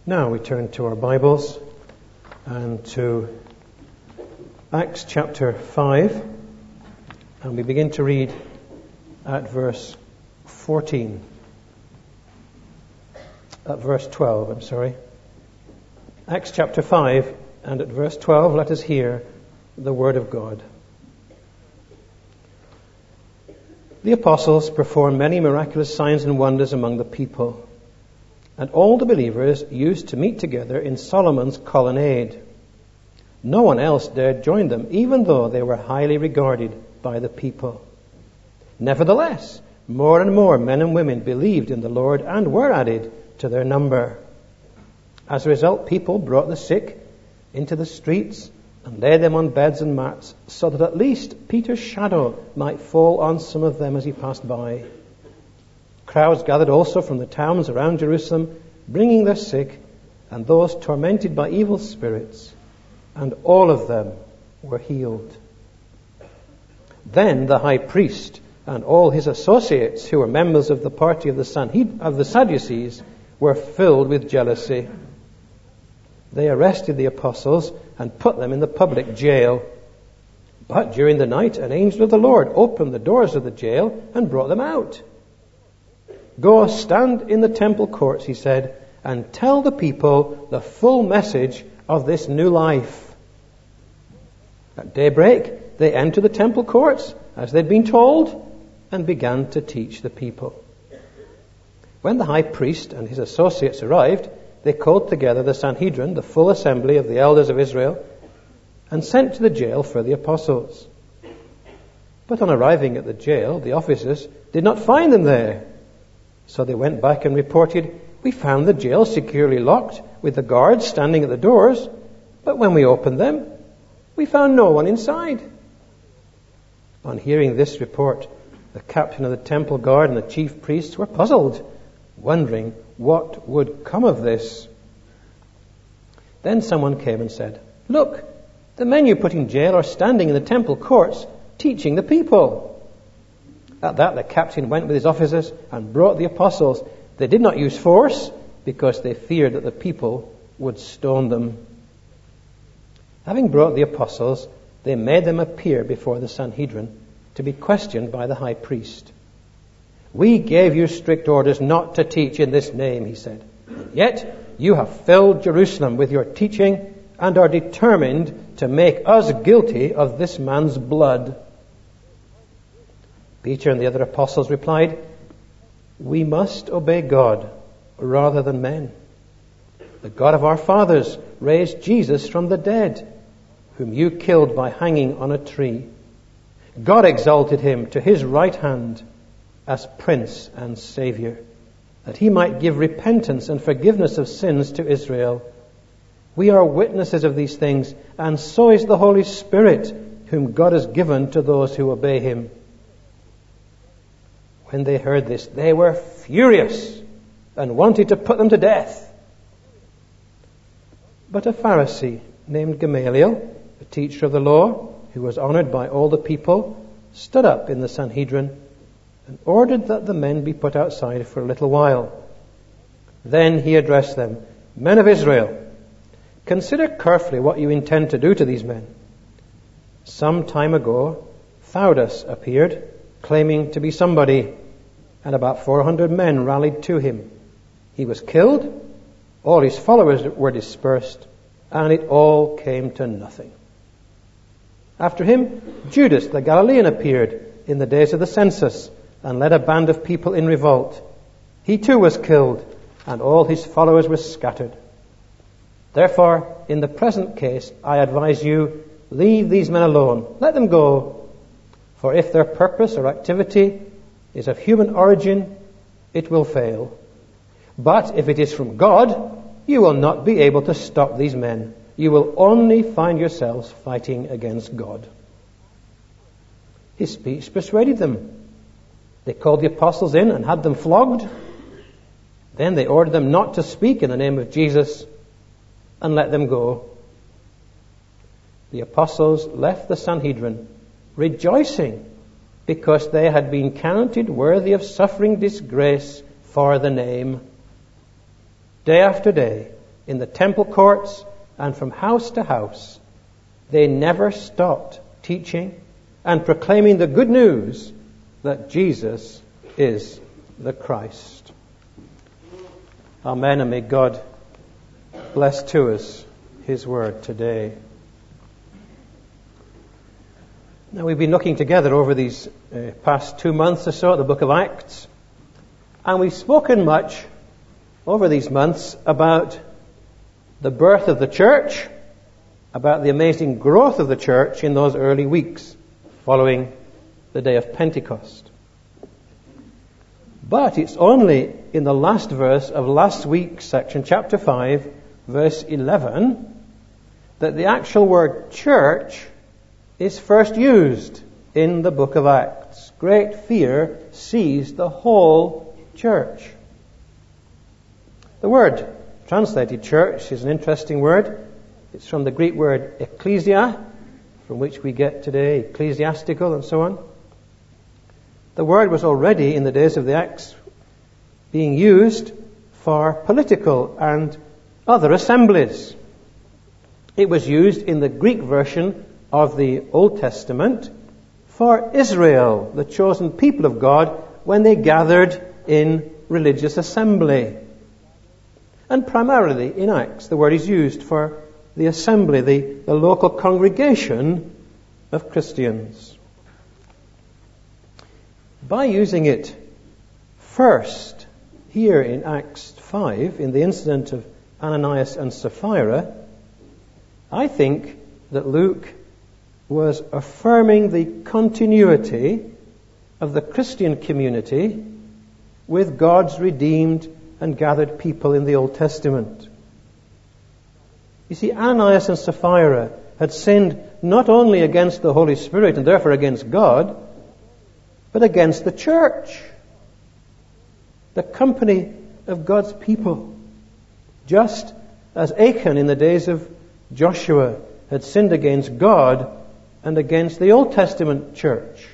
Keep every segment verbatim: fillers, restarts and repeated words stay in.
Now we turn to our Bibles and to Acts chapter five, and we begin to read at verse fourteen. At verse twelve, I'm sorry. Acts chapter five, and at verse twelve, let us hear the word of God. The apostles performed many miraculous signs and wonders among the people. And all the believers used to meet together in Solomon's colonnade. No one else dared join them, even though they were highly regarded by the people. Nevertheless, more and more men and women believed in the Lord and were added to their number. As a result, people brought the sick into the streets and laid them on beds and mats, so that at least Peter's shadow might fall on some of them as he passed by. Crowds gathered also from the towns around Jerusalem, bringing their sick and those tormented by evil spirits, and all of them were healed. Then the high priest and all his associates, who were members of the party of the Sanhed- of the Sadducees, were filled with jealousy. They arrested the apostles and put them in the public jail. But during the night, an angel of the Lord opened the doors of the jail and brought them out. "Go stand in the temple courts," he said, "and tell the people the full message of this new life." At daybreak, they entered the temple courts, as they'd been told, and began to teach the people. When the high priest and his associates arrived, they called together the Sanhedrin, the full assembly of the elders of Israel, and sent to the jail for the apostles. But on arriving at the jail, the officers did not find them there. So they went back and reported, "We found the jail securely locked, with the guards standing at the doors, but when we opened them, we found no one inside." On hearing this report, the captain of the temple guard and the chief priests were puzzled, wondering what would come of this. Then someone came and said, "Look, the men you put in jail are standing in the temple courts, teaching the people." At that, the captain went with his officers and brought the apostles. They did not use force because they feared that the people would stone them. Having brought the apostles, they made them appear before the Sanhedrin to be questioned by the high priest. "We gave you strict orders not to teach in this name," he said. "Yet you have filled Jerusalem with your teaching and are determined to make us guilty of this man's blood." Peter and the other apostles replied, "We must obey God rather than men. The God of our fathers raised Jesus from the dead, whom you killed by hanging on a tree. God exalted him to his right hand as Prince and Savior, that he might give repentance and forgiveness of sins to Israel. We are witnesses of these things, and so is the Holy Spirit, whom God has given to those who obey him." When they heard this, they were furious and wanted to put them to death. But a Pharisee named Gamaliel, a teacher of the law, who was honored by all the people, stood up in the Sanhedrin and ordered that the men be put outside for a little while. Then he addressed them, "Men of Israel, consider carefully what you intend to do to these men. Some time ago, Theudas appeared, claiming to be somebody, and about four hundred men rallied to him. He was killed, all his followers were dispersed, and it all came to nothing. After him, Judas the Galilean appeared in the days of the census and led a band of people in revolt. He too was killed, and all his followers were scattered. Therefore, in the present case, I advise you, leave these men alone. Let them go. For if their purpose or activity is of human origin, it will fail. But if it is from God, you will not be able to stop these men. You will only find yourselves fighting against God." His speech persuaded them. They called the apostles in and had them flogged. Then they ordered them not to speak in the name of Jesus and let them go. The apostles left the Sanhedrin rejoicing because they had been counted worthy of suffering disgrace for the name. Day after day, in the temple courts, and from house to house, they never stopped teaching and proclaiming the good news that Jesus is the Christ. Amen, and may God bless to us His word today. Now, we've been looking together over these uh, past two months or so at the book of Acts, and we've spoken much over these months about the birth of the church, about the amazing growth of the church in those early weeks following the day of Pentecost. But it's only in the last verse of last week's section, chapter five, verse eleven, that the actual word church is first used in the book of Acts. Great fear seized the whole church. The word translated church is an interesting word. It's from the Greek word ecclesia, from which we get today ecclesiastical and so on. The word was already in the days of the Acts being used for political and other assemblies. It was used in the Greek version of the Old Testament for Israel, the chosen people of God, when they gathered in religious assembly. And primarily in Acts, the word is used for the assembly, the, the local congregation of Christians. By using it first here in Acts five, in the incident of Ananias and Sapphira, I think that Luke was affirming the continuity of the Christian community with God's redeemed and gathered people in the Old Testament. You see, Ananias and Sapphira had sinned not only against the Holy Spirit and therefore against God, but against the church, the company of God's people. Just as Achan in the days of Joshua had sinned against God and against the Old Testament church.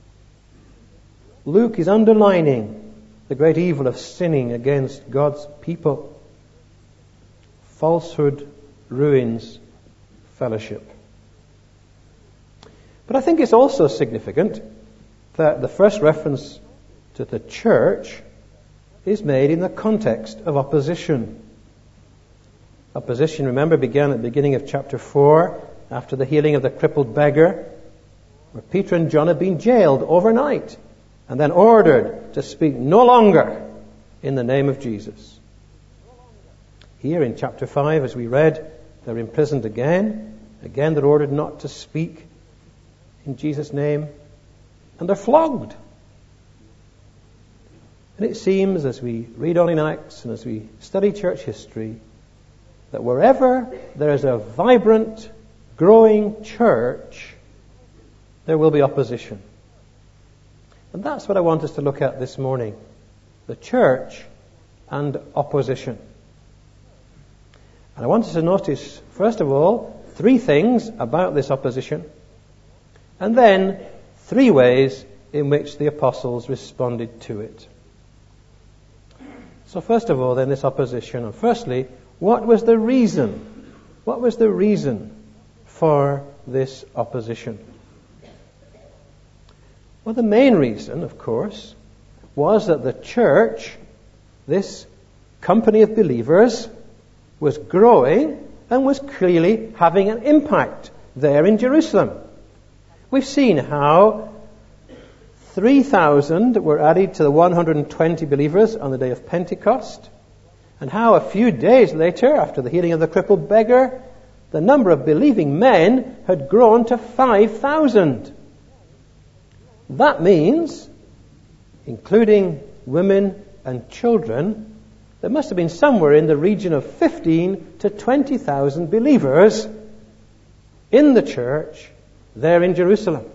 Luke is underlining the great evil of sinning against God's people. Falsehood ruins fellowship. But I think it's also significant that the first reference to the church is made in the context of opposition. Opposition, remember, began at the beginning of chapter four, after the healing of the crippled beggar, where Peter and John had been jailed overnight and then ordered to speak no longer in the name of Jesus. Here in chapter five, as we read, they're imprisoned again. Again, they're ordered not to speak in Jesus' name, and they're flogged. And it seems, as we read on in Acts and as we study church history, that wherever there is a vibrant, growing church, there will be opposition. And that's what I want us to look at this morning. The church and opposition. And I want us to notice, first of all, three things about this opposition, and then three ways in which the apostles responded to it. So first of all, then, this opposition. And firstly, what was the reason? What was the reason for this opposition? Well, the main reason, of course, was that the church, this company of believers, was growing and was clearly having an impact there in Jerusalem. We've seen how three thousand were added to the one hundred twenty believers on the day of Pentecost, and how a few days later, after the healing of the crippled beggar, the number of believing men had grown to five thousand. That means, including women and children, there must have been somewhere in the region of fifteen to twenty thousand believers in the church there in Jerusalem.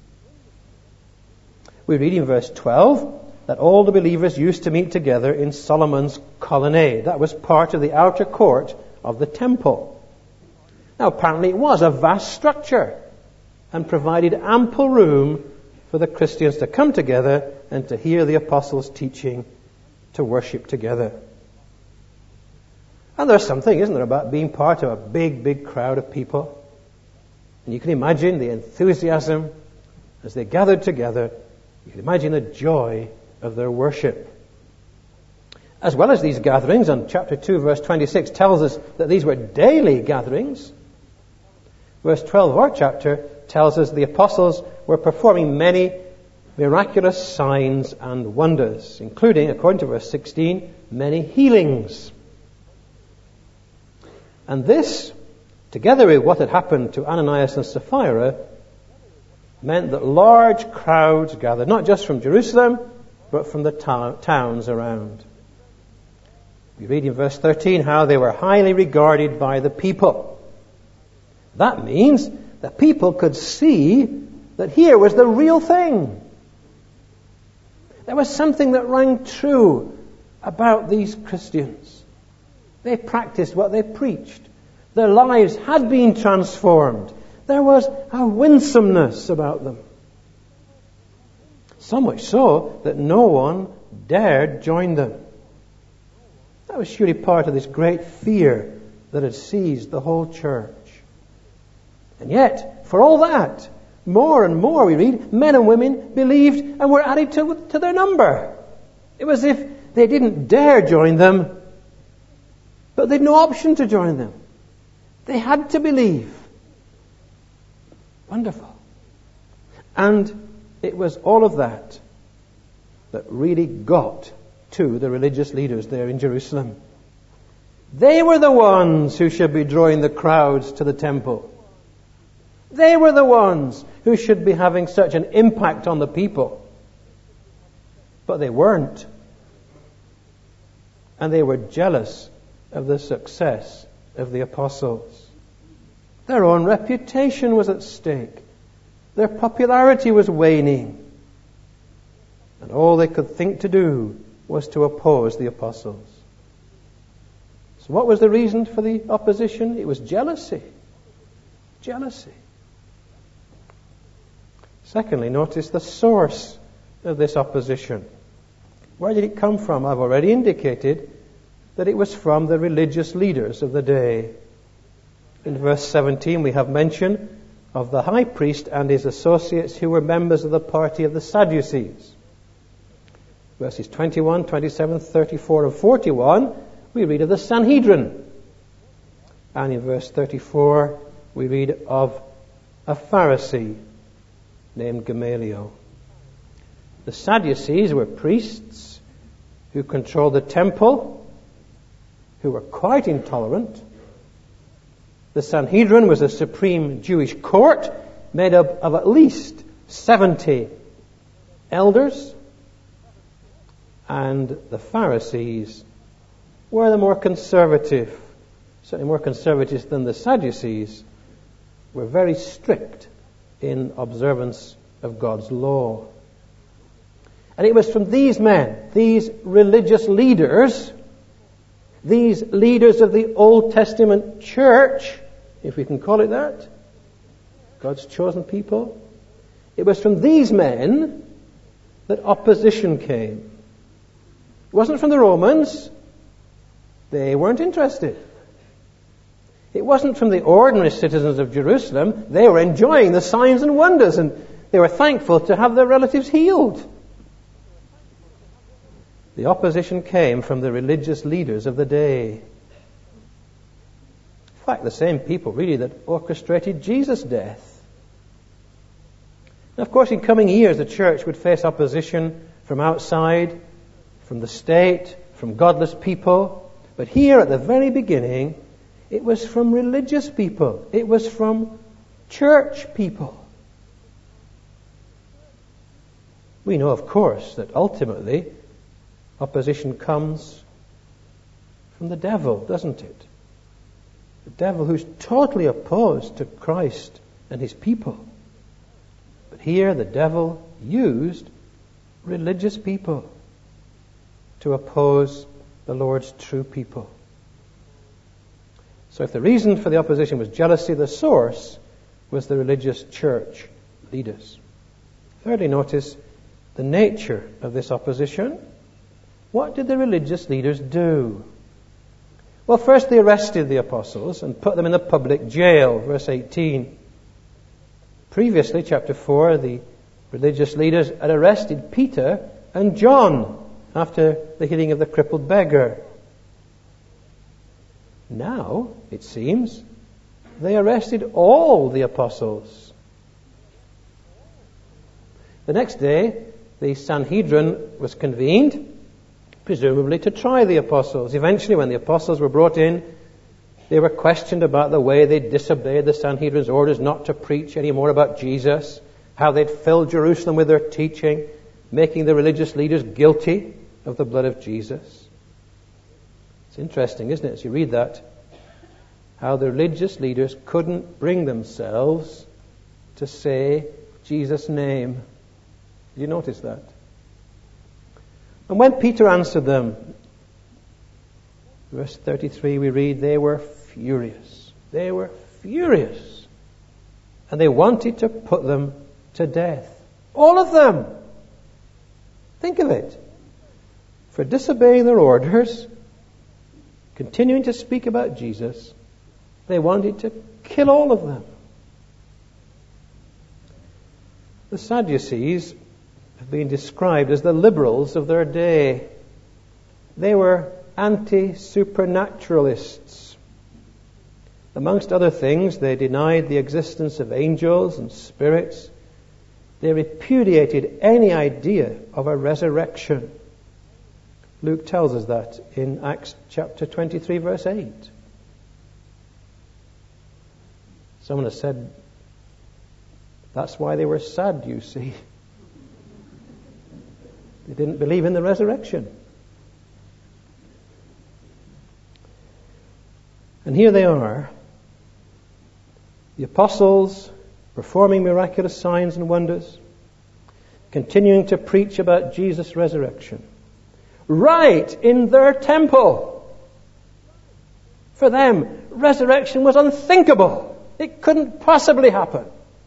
We read in verse twelve that all the believers used to meet together in Solomon's colonnade. That was part of the outer court of the temple. Now, apparently it was a vast structure and provided ample room for the Christians to come together and to hear the apostles' teaching, to worship together. And there's something, isn't there, about being part of a big, big crowd of people. And you can imagine the enthusiasm as they gathered together. You can imagine the joy of their worship. As well as these gatherings, and chapter two, verse twenty-six tells us that these were daily gatherings. Verse twelve of our chapter tells us the apostles were performing many miraculous signs and wonders, including, according to verse sixteen, many healings. And this, together with what had happened to Ananias and Sapphira, meant that large crowds gathered, not just from Jerusalem, but from the to- towns around. We read in verse thirteen how they were highly regarded by the people. That means that people could see that here was the real thing. There was something that rang true about these Christians. They practiced what they preached. Their lives had been transformed. There was a winsomeness about them. So much so that no one dared join them. That was surely part of this great fear that had seized the whole church. And yet, for all that, more and more, we read, men and women believed and were added to, to their number. It was as if they didn't dare join them, but they'd no option to join them. They had to believe. Wonderful. And it was all of that that really got to the religious leaders there in Jerusalem. They were the ones who should be drawing the crowds to the temple. They were the ones who should be having such an impact on the people. But they weren't. And they were jealous of the success of the apostles. Their own reputation was at stake. Their popularity was waning. And all they could think to do was to oppose the apostles. So what was the reason for the opposition? It was jealousy. Jealousy. Secondly, notice the source of this opposition. Where did it come from? I've already indicated that it was from the religious leaders of the day. In verse seventeen we have mention of the high priest and his associates who were members of the party of the Sadducees. Verses twenty-one, twenty-seven, thirty-four and forty-one we read of the Sanhedrin. And in verse thirty-four we read of a Pharisee named Gamaliel. The Sadducees were priests who controlled the temple, who were quite intolerant. The Sanhedrin was a supreme Jewish court made up of at least seventy elders. And the Pharisees were the more conservative, certainly more conservative than the Sadducees, were very strict in observance of God's law. And it was from these men, these religious leaders, these leaders of the Old Testament church, if we can call it that, God's chosen people, it was from these men that opposition came. It wasn't from the Romans. They weren't interested. It wasn't from the ordinary citizens of Jerusalem. They were enjoying the signs and wonders, and they were thankful to have their relatives healed. The opposition came from the religious leaders of the day. In fact, the same people really that orchestrated Jesus' death. Now, of course, in coming years, the church would face opposition from outside, from the state, from godless people. But here at the very beginning, it was from religious people. It was from church people. We know, of course, that ultimately opposition comes from the devil, doesn't it? The devil who's totally opposed to Christ and his people. But here the devil used religious people to oppose the Lord's true people. So if the reason for the opposition was jealousy, the source was the religious church leaders. Thirdly, notice the nature of this opposition. What did the religious leaders do? Well, first they arrested the apostles and put them in the public jail, verse eighteen. Previously, chapter four, the religious leaders had arrested Peter and John after the healing of the crippled beggar. Now, it seems, they arrested all the apostles. The next day, the Sanhedrin was convened, presumably to try the apostles. Eventually, when the apostles were brought in, they were questioned about the way they disobeyed the Sanhedrin's orders not to preach any more about Jesus, how they'd filled Jerusalem with their teaching, making the religious leaders guilty of the blood of Jesus. It's interesting, isn't it, as you read that, how the religious leaders couldn't bring themselves to say Jesus' name. Did you notice that? And when Peter answered them, verse thirty-three, we read, they were furious. They were furious. And they wanted to put them to death. All of them. Think of it. For disobeying their orders, continuing to speak about Jesus, they wanted to kill all of them. The Sadducees have been described as the liberals of their day. They were anti-supernaturalists. Amongst other things, they denied the existence of angels and spirits. They repudiated any idea of a resurrection. Luke tells us that in Acts chapter twenty-three, verse eight. Someone has said, that's why they were sad, you see. They didn't believe in the resurrection. And here they are, the apostles performing miraculous signs and wonders, continuing to preach about Jesus' resurrection, right in their temple. For them, resurrection was unthinkable. It couldn't possibly happen.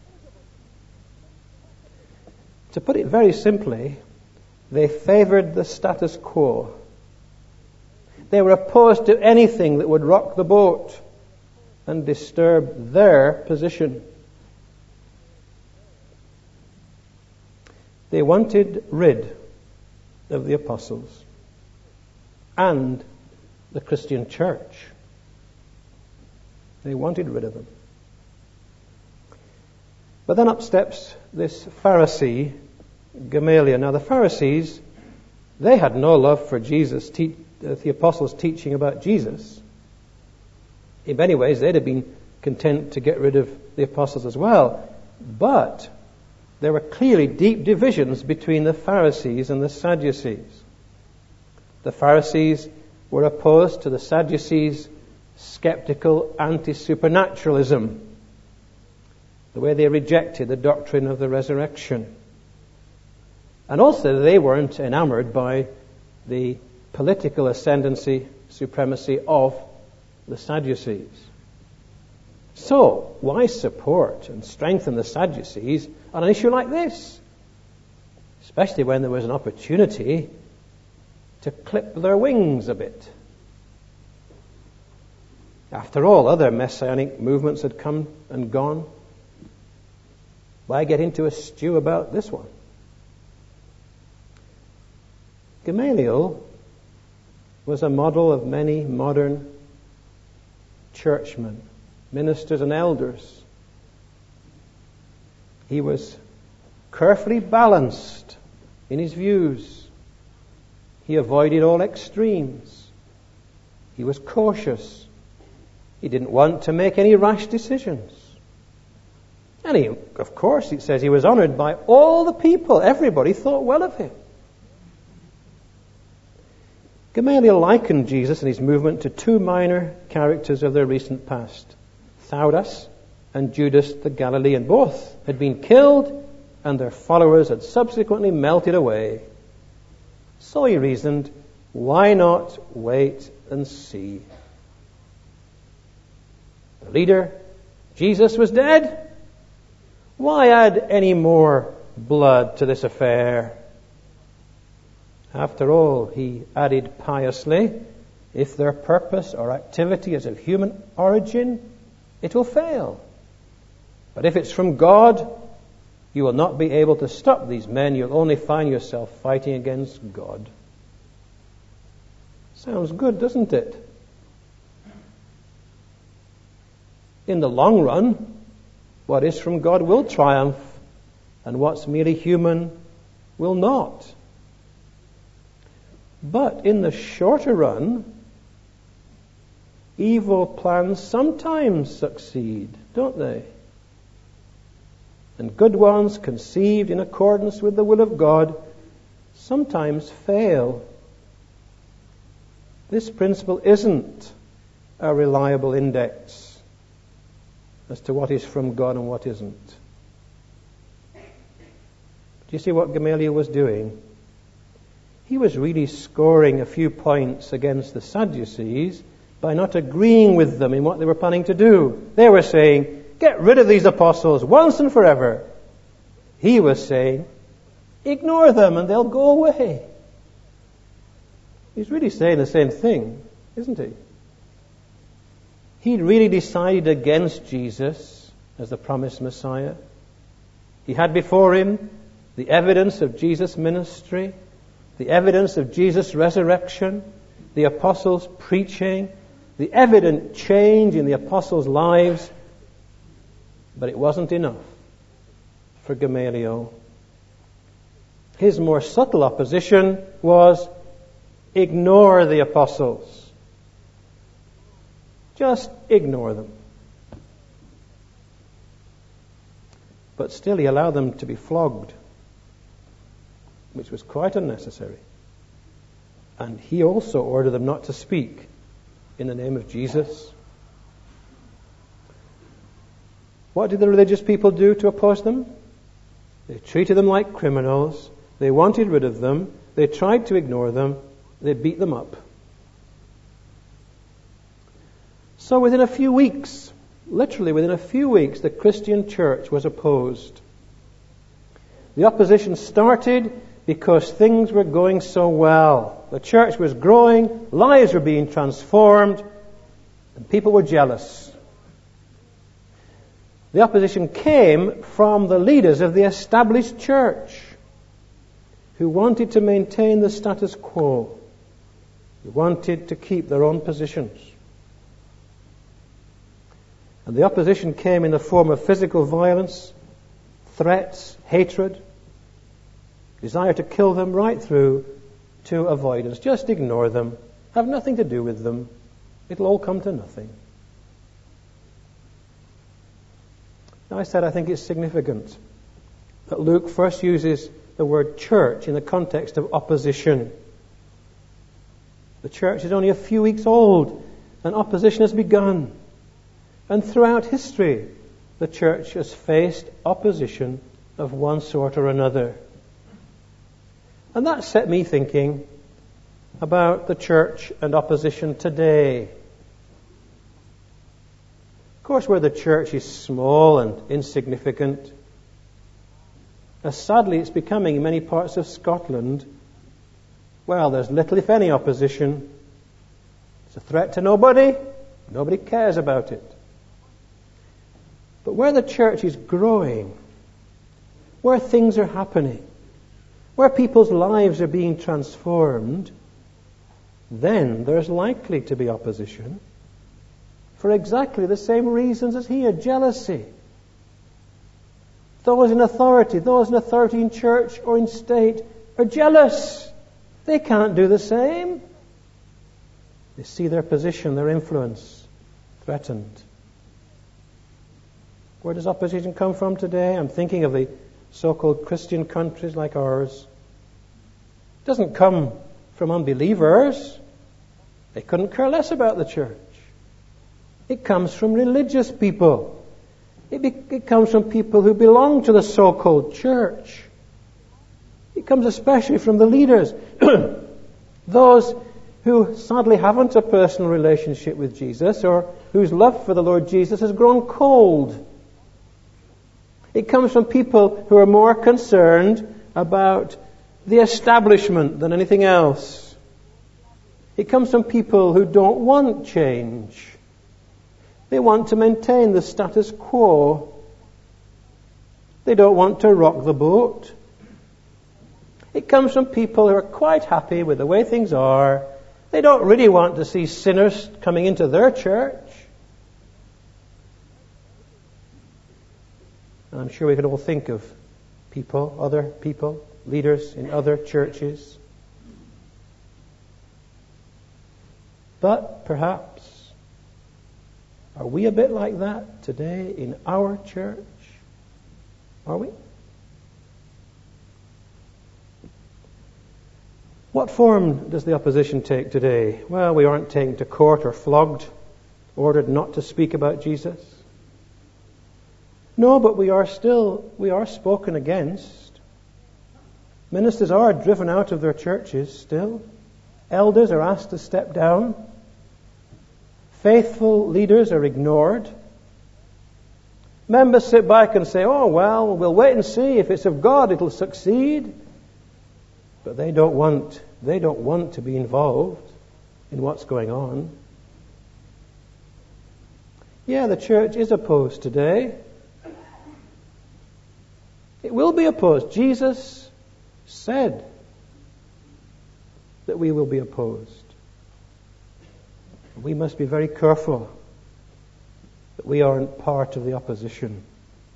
To put it very simply, they favored the status quo. They were opposed to anything that would rock the boat and disturb their position. They wanted rid of the apostles and the Christian church. They wanted rid of them. But then up steps this Pharisee, Gamaliel. Now the Pharisees, they had no love for Jesus, te- the apostles' teaching about Jesus. In many ways, they'd have been content to get rid of the apostles as well. But there were clearly deep divisions between the Pharisees and the Sadducees. The Pharisees were opposed to the Sadducees' skeptical anti-supernaturalism, the way they rejected the doctrine of the resurrection. And also they weren't enamored by the political ascendancy, supremacy of the Sadducees. So, why support and strengthen the Sadducees on an issue like this? Especially when there was an opportunity to clip their wings a bit. After all, other messianic movements had come and gone. Why get into a stew about this one? Gamaliel was a model of many modern churchmen, ministers and elders. He was carefully balanced in his views. He avoided all extremes. He was cautious. He didn't want to make any rash decisions. And he, of course, it says he was honored by all the people. Everybody thought well of him. Gamaliel likened Jesus and his movement to two minor characters of their recent past, Theudas and Judas the Galilean. Both had been killed and their followers had subsequently melted away. So he reasoned, why not wait and see? The leader, Jesus, was dead. Why add any more blood to this affair? After all, he added piously, If their purpose or activity is of human origin, it will fail. But if it's from God, you will not be able to stop these men. You'll only find yourself fighting against God. Sounds good, doesn't it? In the long run, what is from God will triumph, and what's merely human will not. But in the shorter run, evil plans sometimes succeed, don't they? And good ones, conceived in accordance with the will of God, sometimes fail. This principle isn't a reliable index as to what is from God and what isn't. Do you see what Gamaliel was doing? He was really scoring a few points against the Sadducees by not agreeing with them in what they were planning to do. They were saying, get rid of these apostles once and forever. He was saying, ignore them and they'll go away. He's really saying the same thing, isn't he? He'd really decided against Jesus as the promised Messiah. He had before him the evidence of Jesus' ministry, the evidence of Jesus' resurrection, the apostles' preaching, the evident change in the apostles' lives. But it wasn't enough for Gamaliel. His more subtle opposition was ignore the apostles. Just ignore them. But still he allowed them to be flogged, which was quite unnecessary. And he also ordered them not to speak in the name of Jesus. What did the religious people do to oppose them? They treated them like criminals. They wanted rid of them. They tried to ignore them. They beat them up. So within a few weeks, literally within a few weeks, the Christian church was opposed. The opposition started because things were going so well. The church was growing, lives were being transformed, and people were jealous. The opposition came from the leaders of the established church who wanted to maintain the status quo, who wanted to keep their own positions. And the opposition came in the form of physical violence, threats, hatred, desire to kill them, right through to avoidance. Just ignore them. Have nothing to do with them. It'll all come to nothing. Now, I said I think it's significant that Luke first uses the word church in the context of opposition. The church is only a few weeks old and opposition has begun. And throughout history, the church has faced opposition of one sort or another. And that set me thinking about the church and opposition today. Of course, where the church is small and insignificant, as sadly it's becoming in many parts of Scotland, well, there's little, if any, opposition. It's a threat to nobody. Nobody cares about it. But where the church is growing, where things are happening, where people's lives are being transformed, then there's likely to be opposition for exactly the same reasons as here, jealousy. Those in authority, those in authority in church or in state are jealous. They can't do the same. They see their position, their influence threatened. Where does opposition come from today? I'm thinking of the so-called Christian countries like ours. It doesn't come from unbelievers. They couldn't care less about the church. It comes from religious people. It, be, it comes from people who belong to the so-called church. It comes especially from the leaders. Those who sadly haven't a personal relationship with Jesus or whose love for the Lord Jesus has grown cold. It comes from people who are more concerned about the establishment than anything else. It comes from people who don't want change. They want to maintain the status quo. They don't want to rock the boat. It comes from people who are quite happy with the way things are. They don't really want to see sinners coming into their church. And I'm sure we could all think of people, other people, leaders in other churches. But perhaps, are we a bit like that today in our church? Are we? What form does the opposition take today? Well, we aren't taken to court or flogged, ordered not to speak about Jesus. No, but we are still, we are spoken against. Ministers are driven out of their churches still. Elders are asked to step down. Faithful leaders are ignored. Members sit back and say, oh, well, we'll wait and see. If it's of God, it'll succeed. But they don't want, they don't want to be involved in what's going on. Yeah, the church is opposed today. It will be opposed. Jesus said that we will be opposed. We must be very careful that we aren't part of the opposition.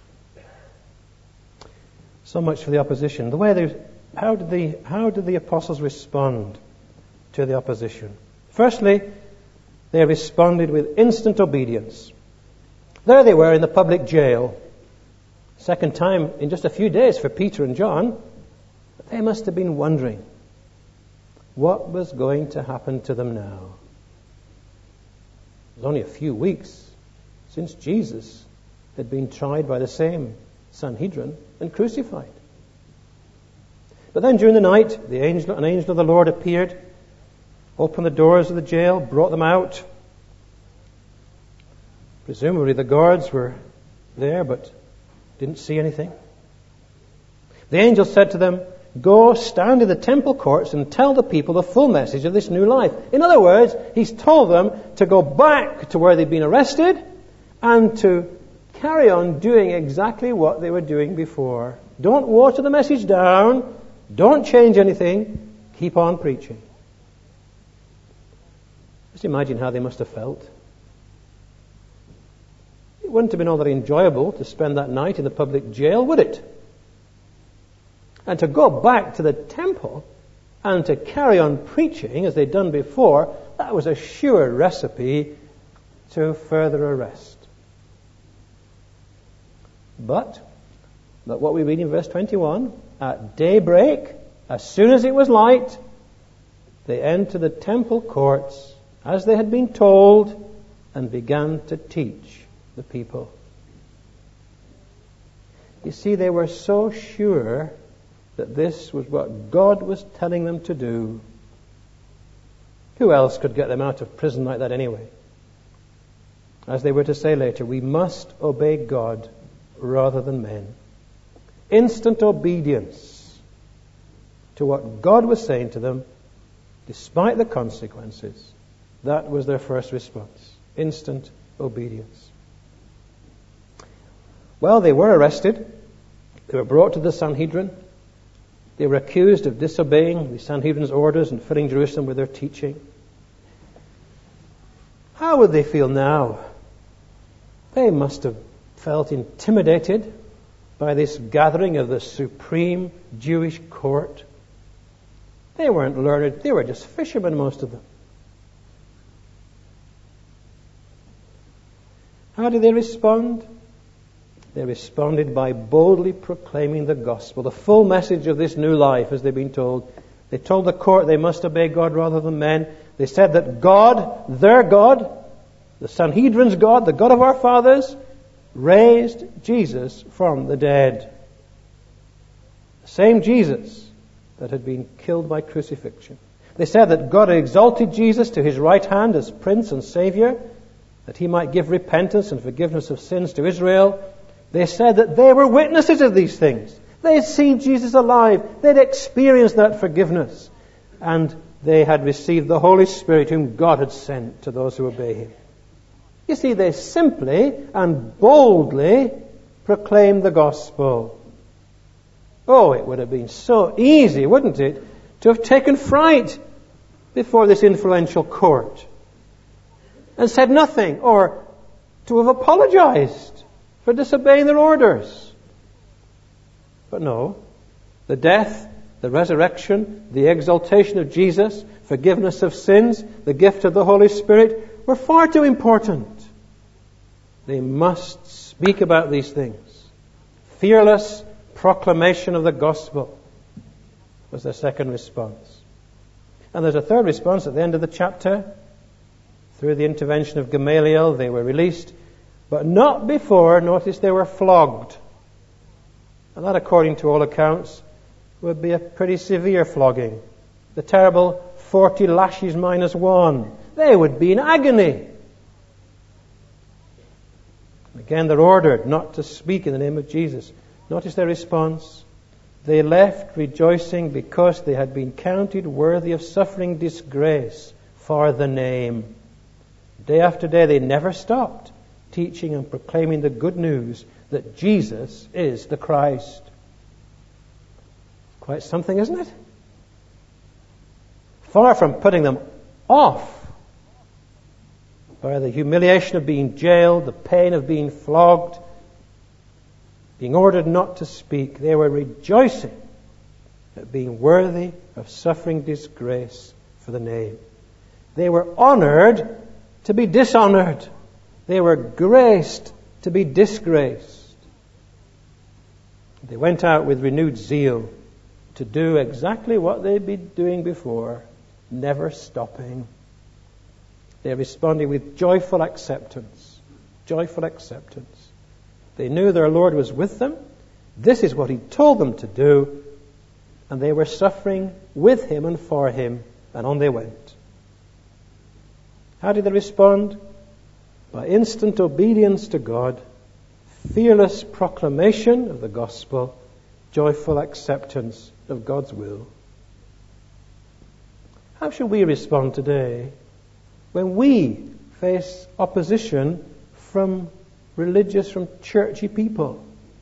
So much for the opposition. The way they, how did the how did the apostles respond to the opposition? Firstly, they responded with instant obedience. There they were in the public jail. Second time in just a few days for Peter and John. But they must have been wondering what was going to happen to them now. It was only a few weeks since Jesus had been tried by the same Sanhedrin and crucified. But then during the night, the angel, an angel of the Lord appeared, opened the doors of the jail, brought them out. Presumably the guards were there, but didn't see anything. The angel said to them, go stand in the temple courts and tell the people the full message of this new life. In other words, he's told them to go back to where they'd been arrested and to carry on doing exactly what they were doing before. Don't water the message down. Don't change anything. Keep on preaching. Just imagine how they must have felt. It wouldn't have been all that enjoyable to spend that night in the public jail, would it? And to go back to the temple and to carry on preaching as they'd done before, that was a sure recipe to further arrest. But, but what we read in verse twenty-one, at daybreak, as soon as it was light, they entered the temple courts as they had been told and began to teach the people. You see, they were so sure that this was what God was telling them to do. Who else could get them out of prison like that anyway? As they were to say later, we must obey God rather than men. Instant obedience to what God was saying to them, despite the consequences. That was their first response. Instant obedience. Well, they were arrested. They were brought to the Sanhedrin. They were accused of disobeying the Sanhedrin's orders and filling Jerusalem with their teaching. How would they feel now? They must have felt intimidated by this gathering of the supreme Jewish court. They weren't learned. They were just fishermen, most of them. How did they respond? They responded by boldly proclaiming the gospel, the full message of this new life, as they've been told. They told the court they must obey God rather than men. They said that God, their God, the Sanhedrin's God, the God of our fathers, raised Jesus from the dead. The same Jesus that had been killed by crucifixion. They said that God had exalted Jesus to his right hand as Prince and Savior, that he might give repentance and forgiveness of sins to Israel. They said that they were witnesses of these things. They had seen Jesus alive. They'd experienced that forgiveness. And they had received the Holy Spirit whom God had sent to those who obey him. You see, they simply and boldly proclaimed the gospel. Oh, it would have been so easy, wouldn't it, to have taken fright before this influential court and said nothing, or to have apologized for disobeying their orders. But no, the death, the resurrection, the exaltation of Jesus, forgiveness of sins, the gift of the Holy Spirit were far too important. They must speak about these things. Fearless proclamation of the gospel was their second response. And there's a third response at the end of the chapter. Through the intervention of Gamaliel, they were released, but not before, notice, they were flogged. And that, according to all accounts, would be a pretty severe flogging. The terrible forty lashes minus one. They would be in agony. Again, they're ordered not to speak in the name of Jesus. Notice their response. They left rejoicing because they had been counted worthy of suffering disgrace for the name. Day after day, they never stopped teaching and proclaiming the good news that Jesus is the Christ. Quite something, isn't it? Far from putting them off by the humiliation of being jailed, the pain of being flogged, being ordered not to speak, they were rejoicing at being worthy of suffering disgrace for the name. They were honored to be dishonored. They were graced to be disgraced. They went out with renewed zeal to do exactly what they'd been doing before, never stopping. They responded with joyful acceptance. Joyful acceptance. They knew their Lord was with them. This is what He told them to do. And they were suffering with Him and for Him. And on they went. How did they respond? By instant obedience to God, fearless proclamation of the gospel, joyful acceptance of God's will. How should we respond today when we face opposition from religious, from churchy people?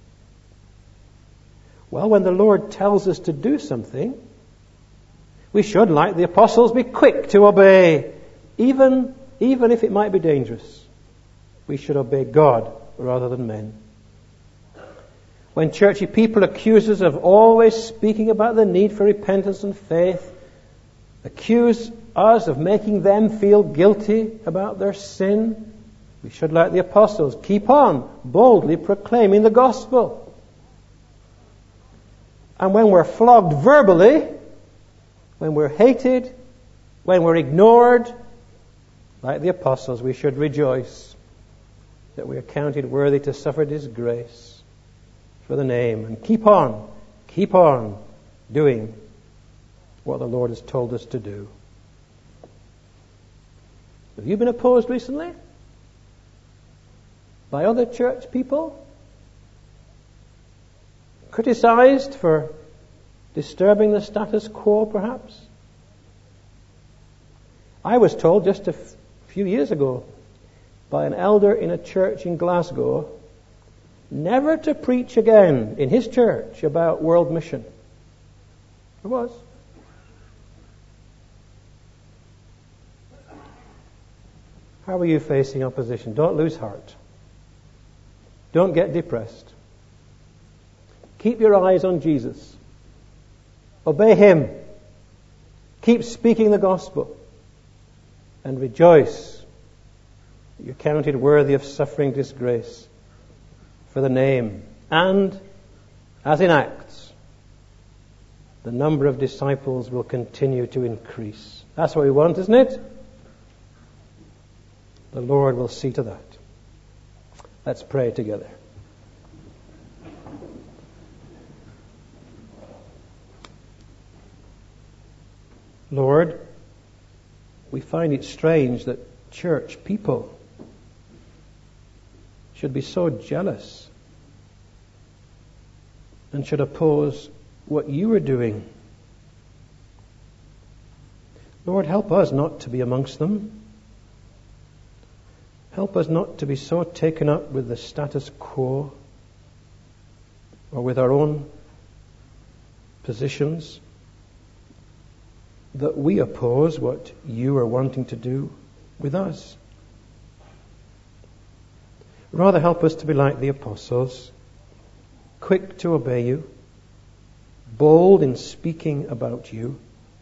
Well, when the Lord tells us to do something, we should, like the apostles, be quick to obey, even, even if it might be dangerous. We should obey God rather than men. When churchy people accuse us of always speaking about the need for repentance and faith, accuse us of making them feel guilty about their sin, we should, like the apostles, keep on boldly proclaiming the gospel. And when we're flogged verbally, when we're hated, when we're ignored, like the apostles, we should rejoice that we are counted worthy to suffer disgrace for the name, and keep on, keep on doing what the Lord has told us to do. Have you been opposed recently by other church people? Criticized for disturbing the status quo, perhaps? I was told just a f- few years ago by an elder in a church in Glasgow never to preach again in his church about world mission. It was. How are you facing opposition? Don't lose heart. Don't get depressed. Keep your eyes on Jesus. Obey Him. Keep speaking the gospel. And rejoice that you're counted worthy of suffering disgrace for the name. And, as in Acts, the number of disciples will continue to increase. That's what we want, isn't it? The Lord will see to that. Let's pray together. Lord, we find it strange that church people should be so jealous and should oppose what you are doing. Lord, help us not to be amongst them. Help us not to be so taken up with the status quo or with our own positions that we oppose what you are wanting to do with us. Rather, help us to be like the apostles, quick to obey you, bold in speaking about you,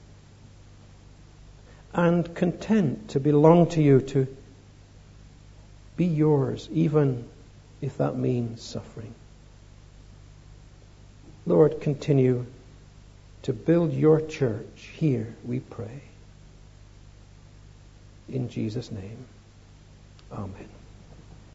and content to belong to you, to be yours, even if that means suffering. Lord, continue to build your church here, we pray. In Jesus' name, amen.